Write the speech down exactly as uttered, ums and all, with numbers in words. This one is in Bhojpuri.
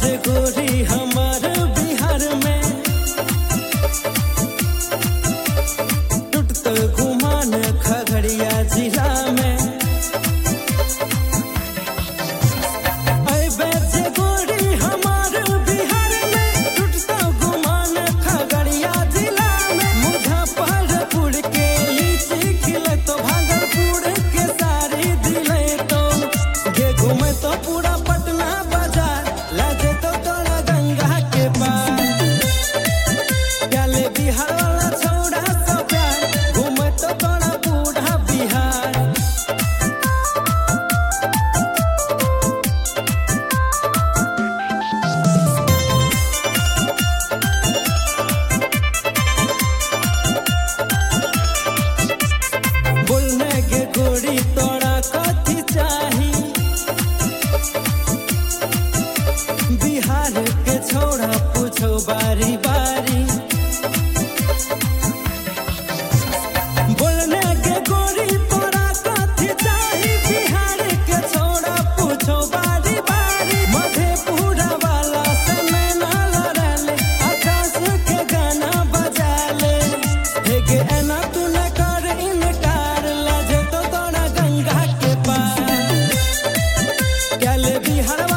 जे गोरी हमार बिहार में टूटत गुमान खगड़िया जिला में गोरी तोड़ा कथी चाही बिहार के छोड़ा पूछो बारी बारी बोलने के गोरी तोड़ा कथी चाही बिहार के छोड़ा पूछो बारी बारी मधेपुरा वाला से मैं ना लड़ले आकाश के गाना बजा ले हे गे एना तू न कर इनकार लाजे तो तोड़ा गंगा के पार क्या ले बिहार